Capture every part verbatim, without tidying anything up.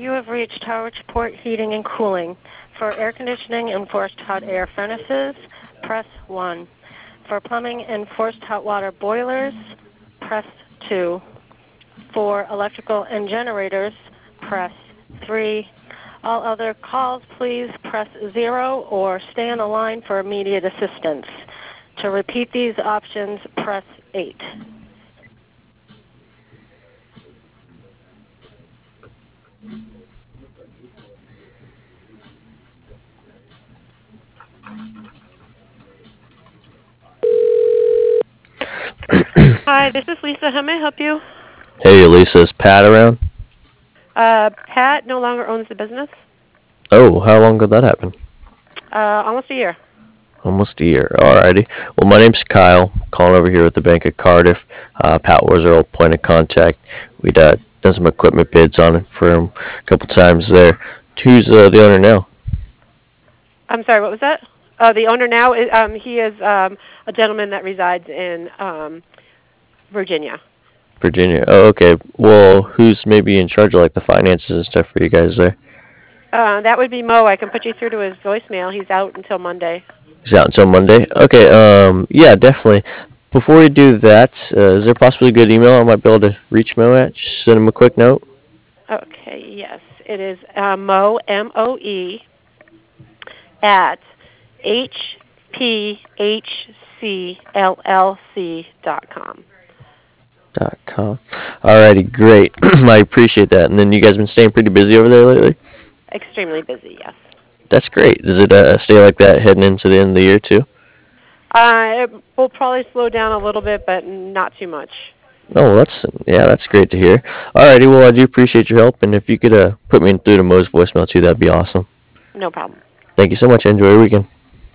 you have reached Howardsport Heating and Cooling. For air conditioning and forced hot air furnaces, press one. For plumbing and forced hot water boilers, press two. For electrical and generators, press three. All other calls, please press zero or stay on the line for immediate assistance. To repeat these options, press eight. Hi, this is Lisa. How may I help you? Hey, Lisa, is Pat around? Uh, Pat no longer owns the business. Oh, how long ago that happen? Uh, almost a year. Almost a year. Alrighty. Well, my name's Kyle. Calling over here with the Bank of Cardiff. Uh, Pat was our old point of contact. We'd uh, done some equipment bids on it for him a couple times there. Who's uh, the owner now? I'm sorry, what was that? Uh, the owner now, is, um, he is um, a gentleman that resides in um, Virginia. Virginia. Oh, okay. Well, who's maybe in charge of like the finances and stuff for you guys there? Uh, that would be Mo. I can put you through to his voicemail. He's out until Monday. He's out until Monday. Okay. Um. Yeah, definitely. Before we do that, uh, is there possibly a good email I might be able to reach Mo at? Just send him a quick note. Okay, yes. It is uh, Mo, M O E, at H P H C L L C dot com. Dot com. Alrighty, great. I appreciate that. And then you guys been staying pretty busy over there lately? Extremely busy, yes. That's great. Does it uh, stay like that heading into the end of the year too? Uh, it will probably slow down a little bit, but not too much. Oh, well, that's yeah, that's great to hear. Alrighty, well I do appreciate your help, and if you could uh, put me through to Mo's voicemail too, that'd be awesome. No problem. Thank you so much. Enjoy your weekend.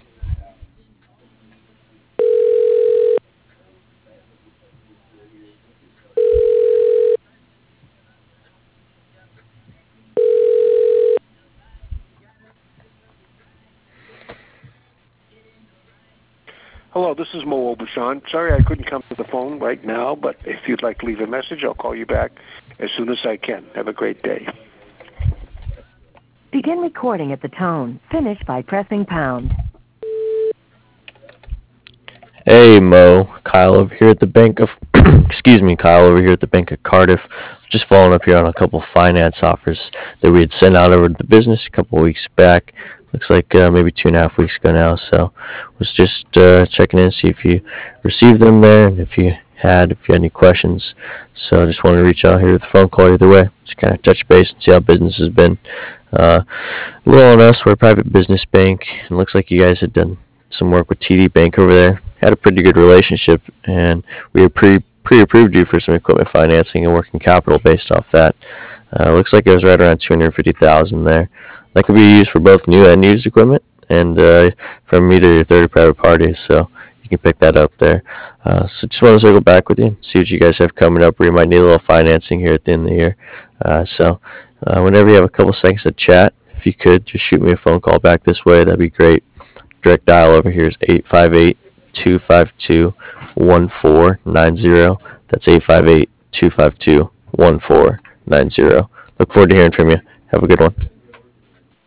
Hello, this is Mo Obashan. Sorry I couldn't come to the phone right now, but if you'd like to leave a message, I'll call you back as soon as I can. Have a great day. Begin recording at the tone. Finish by pressing pound. Hey Mo, Kyle over here at the Bank of excuse me, Kyle over here at the Bank of Cardiff. Just following up here on a couple finance offers that we had sent out over to the business a couple weeks back. Looks like uh, maybe two and a half weeks ago now. So was just uh, checking in to see if you received them there and if you had, if you had any questions. So I just wanted to reach out here with a phone call either way. Just kind of touch base and see how business has been. Uh, a little on us, we're a private business bank, and it looks like you guys had done some work with T D Bank over there. Had a pretty good relationship, and we had pre pre-approved you for some equipment financing and working capital based off that. Uh, looks like it was right around two hundred fifty thousand there. That could be used for both new and used equipment, and uh, from either your third or private parties. So you can pick that up there. Uh, so just want to circle back with you, see what you guys have coming up, where you might need a little financing here at the end of the year. Uh, so uh, whenever you have a couple seconds to chat, if you could just shoot me a phone call back this way, that'd be great. Direct dial over here is eight five eight, two five two, one four nine zero. That's eight five eight, two five two, one four nine zero. Look forward to hearing from you. Have a good one.